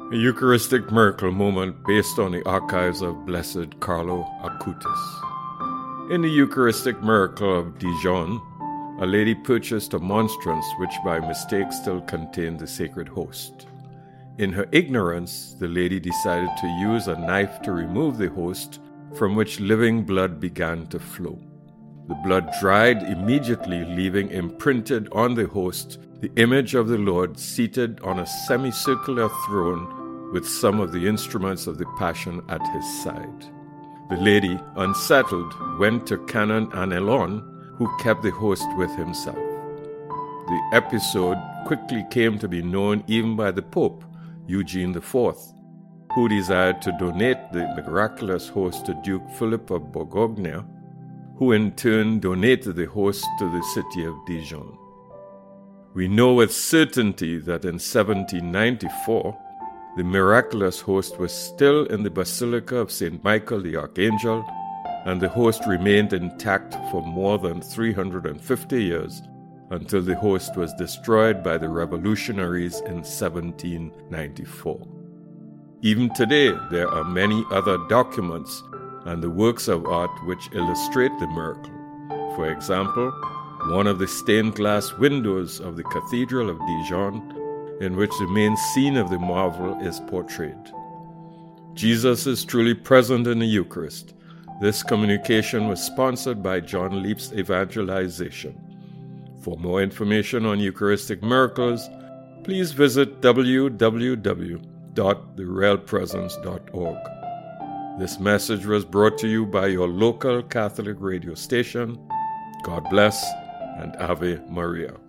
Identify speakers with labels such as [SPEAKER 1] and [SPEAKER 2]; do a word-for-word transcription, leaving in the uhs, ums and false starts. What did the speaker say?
[SPEAKER 1] A Eucharistic miracle moment based on the archives of Blessed Carlo Acutis. In the Eucharistic miracle of Dijon, a lady purchased a monstrance which by mistake still contained the sacred host. In her ignorance, the lady decided to use a knife to remove the host, from which living blood began to flow. The blood dried immediately, leaving imprinted on the host the image of the Lord seated on a semicircular throne with some of the instruments of the Passion at his side. The lady, unsettled, went to Canon Anelon, who kept the host with himself. The episode quickly came to be known even by the Pope, Eugene the Fourth, who desired to donate the miraculous host to Duke Philip of Bourgogne, who in turn donated the host to the city of Dijon. We know with certainty that in seventeen ninety-four, the miraculous host was still in the Basilica of Saint Michael the Archangel, and the host remained intact for more than three hundred fifty years until the host was destroyed by the revolutionaries in seventeen ninety-four. Even today, there are many other documents and the works of art which illustrate the miracle. For example, one of the stained glass windows of the Cathedral of Dijon, in which the main scene of the marvel is portrayed. Jesus is truly present in the Eucharist. This communication was sponsored by John Leap's Evangelization. For more information on Eucharistic miracles, please visit w w w dot the real presence dot org. This message was brought to you by your local Catholic radio station. God bless and Ave Maria.